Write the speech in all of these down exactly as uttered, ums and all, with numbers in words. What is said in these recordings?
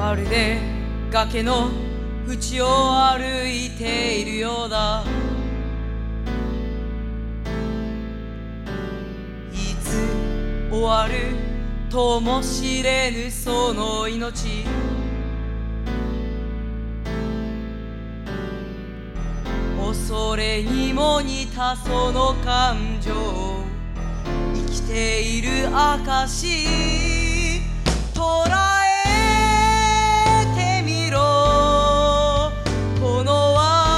まるで崖の縁を歩いているようだ。いつ終わるとも知れぬその命、恐れにも似たその感情、生きている証捉えてみろ。この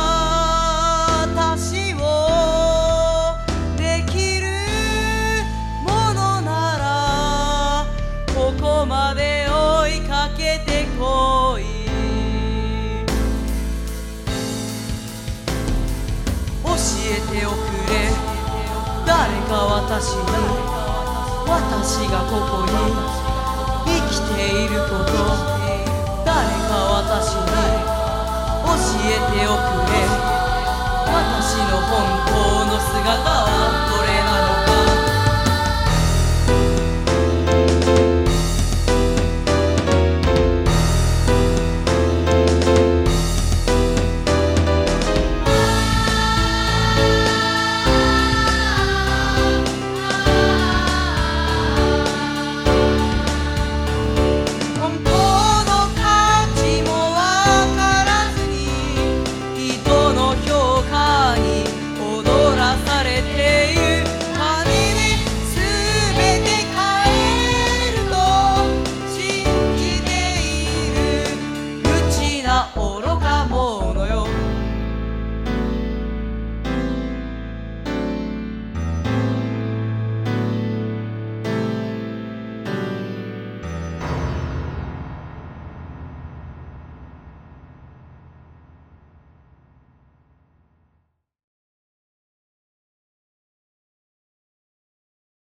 私をできるものならここまで追いかけてこい。教えておくれ誰か私に、私がここに生きていること、誰か私に教えておくれ私の本当の姿。